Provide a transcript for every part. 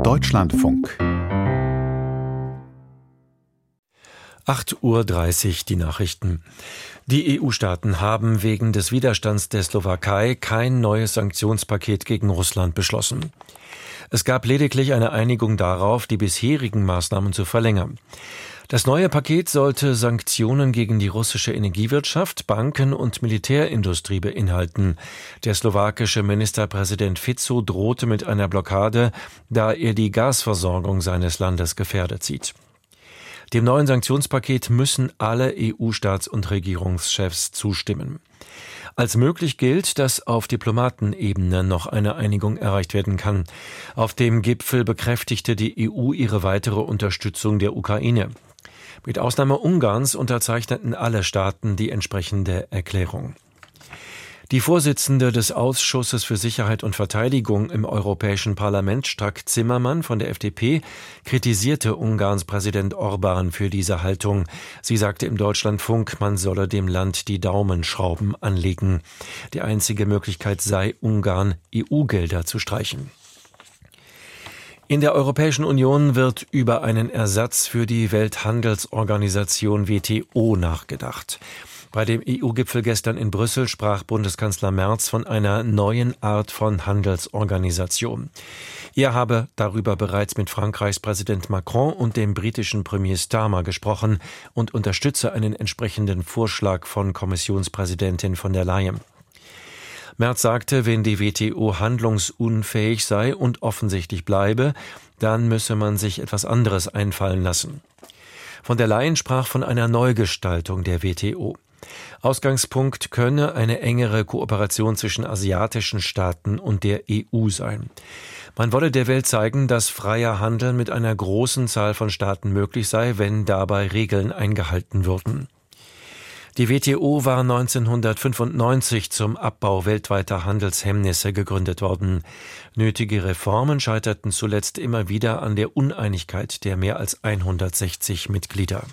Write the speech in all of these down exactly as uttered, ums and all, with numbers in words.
Deutschlandfunk. acht Uhr dreißig, die Nachrichten. Die E U-Staaten haben wegen des Widerstands der Slowakei kein neues Sanktionspaket gegen Russland beschlossen. Es gab lediglich eine Einigung darauf, die bisherigen Maßnahmen zu verlängern. Das neue Paket sollte Sanktionen gegen die russische Energiewirtschaft, Banken und Militärindustrie beinhalten. Der slowakische Ministerpräsident Fico drohte mit einer Blockade, da er die Gasversorgung seines Landes gefährdet sieht. Dem neuen Sanktionspaket müssen alle E U-Staats- und Regierungschefs zustimmen. Als möglich gilt, dass auf Diplomatenebene noch eine Einigung erreicht werden kann. Auf dem Gipfel bekräftigte die E U ihre weitere Unterstützung der Ukraine. Mit Ausnahme Ungarns unterzeichneten alle Staaten die entsprechende Erklärung. Die Vorsitzende des Ausschusses für Sicherheit und Verteidigung im Europäischen Parlament, Strack-Zimmermann von der F D P, kritisierte Ungarns Präsident Orbán für diese Haltung. Sie sagte im Deutschlandfunk, man solle dem Land die Daumenschrauben anlegen. Die einzige Möglichkeit sei, Ungarn E U-Gelder zu streichen. In der Europäischen Union wird über einen Ersatz für die Welthandelsorganisation W T O nachgedacht. Bei dem E U-Gipfel gestern in Brüssel sprach Bundeskanzler Merz von einer neuen Art von Handelsorganisation. Er habe darüber bereits mit Frankreichs Präsident Macron und dem britischen Premier Starmer gesprochen und unterstütze einen entsprechenden Vorschlag von Kommissionspräsidentin von der Leyen. Merz sagte, wenn die W T O handlungsunfähig sei und offensichtlich bleibe, dann müsse man sich etwas anderes einfallen lassen. Von der Leyen sprach von einer Neugestaltung der W T O. Ausgangspunkt könne eine engere Kooperation zwischen asiatischen Staaten und der E U sein. Man wolle der Welt zeigen, dass freier Handel mit einer großen Zahl von Staaten möglich sei, wenn dabei Regeln eingehalten würden. Die W T O war neunzehnhundertfünfundneunzig zum Abbau weltweiter Handelshemmnisse gegründet worden. Nötige Reformen scheiterten zuletzt immer wieder an der Uneinigkeit der mehr als hundertsechzig Mitglieder.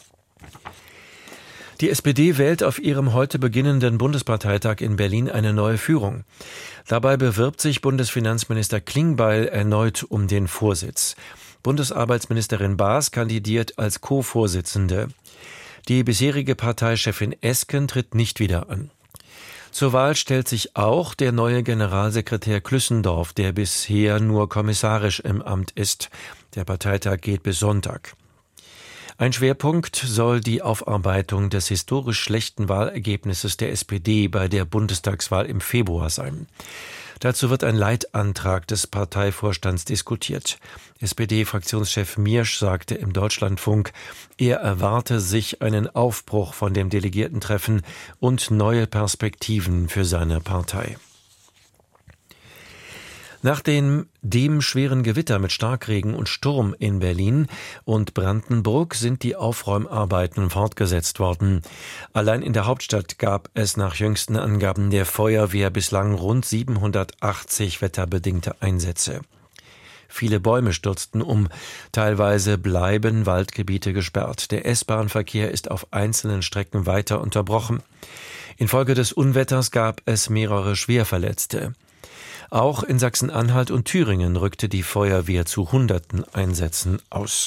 Die S P D wählt auf ihrem heute beginnenden Bundesparteitag in Berlin eine neue Führung. Dabei bewirbt sich Bundesfinanzminister Klingbeil erneut um den Vorsitz. Bundesarbeitsministerin Baas kandidiert als Co-Vorsitzende. Die bisherige Parteichefin Esken tritt nicht wieder an. Zur Wahl stellt sich auch der neue Generalsekretär Klüssendorf, der bisher nur kommissarisch im Amt ist. Der Parteitag geht bis Sonntag. Ein Schwerpunkt soll die Aufarbeitung des historisch schlechten Wahlergebnisses der S P D bei der Bundestagswahl im Februar sein. Dazu wird ein Leitantrag des Parteivorstands diskutiert. S P D-Fraktionschef Miersch sagte im Deutschlandfunk, er erwarte sich einen Aufbruch von dem Delegiertentreffen und neue Perspektiven für seine Partei. Nach dem, dem schweren Gewitter mit Starkregen und Sturm in Berlin und Brandenburg sind die Aufräumarbeiten fortgesetzt worden. Allein in der Hauptstadt gab es nach jüngsten Angaben der Feuerwehr bislang rund siebenhundertachtzig wetterbedingte Einsätze. Viele Bäume stürzten um, teilweise bleiben Waldgebiete gesperrt. Der S-Bahn-Verkehr ist auf einzelnen Strecken weiter unterbrochen. Infolge des Unwetters gab es mehrere Schwerverletzte. Auch in Sachsen-Anhalt und Thüringen rückte die Feuerwehr zu hunderten Einsätzen aus.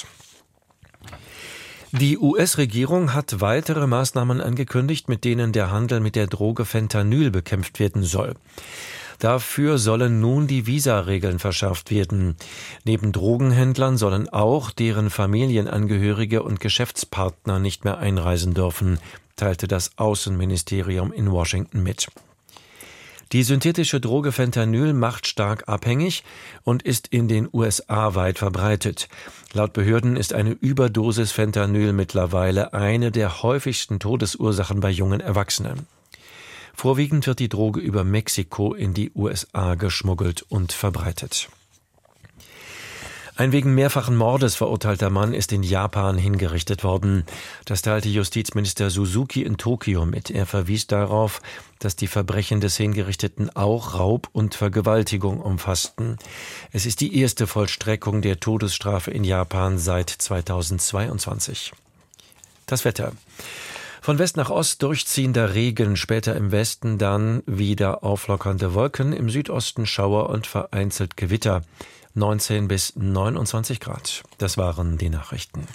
Die U S-Regierung hat weitere Maßnahmen angekündigt, mit denen der Handel mit der Droge Fentanyl bekämpft werden soll. Dafür sollen nun die Visaregeln verschärft werden. Neben Drogenhändlern sollen auch deren Familienangehörige und Geschäftspartner nicht mehr einreisen dürfen, teilte das Außenministerium in Washington mit. Die synthetische Droge Fentanyl macht stark abhängig und ist in den U S A weit verbreitet. Laut Behörden ist eine Überdosis Fentanyl mittlerweile eine der häufigsten Todesursachen bei jungen Erwachsenen. Vorwiegend wird die Droge über Mexiko in die U S A geschmuggelt und verbreitet. Ein wegen mehrfachen Mordes verurteilter Mann ist in Japan hingerichtet worden. Das teilte Justizminister Suzuki in Tokio mit. Er verwies darauf, dass die Verbrechen des Hingerichteten auch Raub und Vergewaltigung umfassten. Es ist die erste Vollstreckung der Todesstrafe in Japan seit zweitausendzweiundzwanzig. Das Wetter. Von West nach Ost durchziehender Regen, später im Westen dann wieder auflockernde Wolken, im Südosten Schauer und vereinzelt Gewitter. neunzehn bis neunundzwanzig Grad. Das waren die Nachrichten.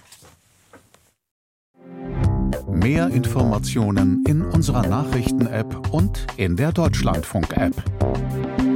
Mehr Informationen in unserer Nachrichten-App und in der Deutschlandfunk-App.